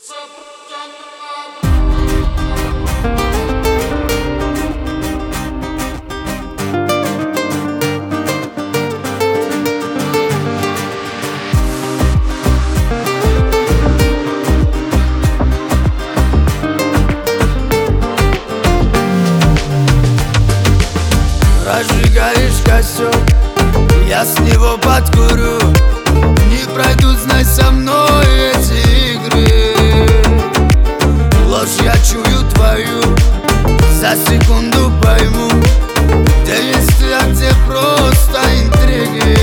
Разжигаешь костер, я с него подкурю. Не пройдут, знай, со мной эти игры. Ложь я чую твою, за секунду пойму, где есть ты, а где просто интриги.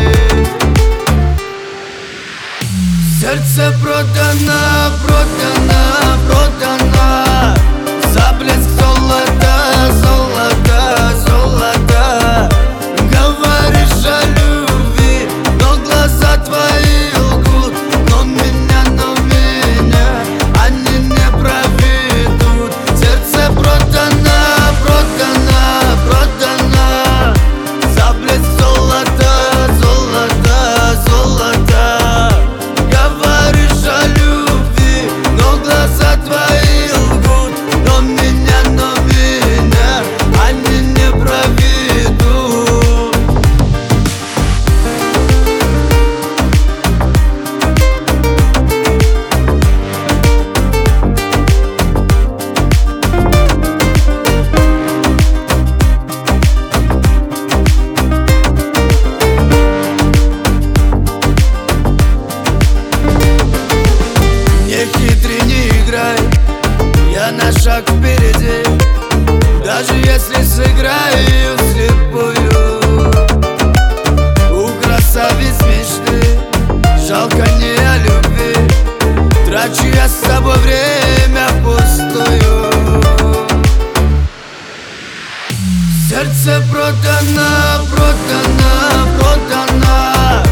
Сердце продано, продано, продано за блеск золота, золота, золота. Говоришь о любви, но глаза твои лгут. Но меня они не проведут. Сердце продано, продано, продано за блеск золота, золота, золота. Говоришь о любви, но глаза твои лгут. Но меня они не проведут. Не хитри, не играй, я на шаг впереди. Даже если сыграю вслепую, у красавиц мечты жалко не о любви. Трачу я с тобой время пустую. Сердце продано, продано, продано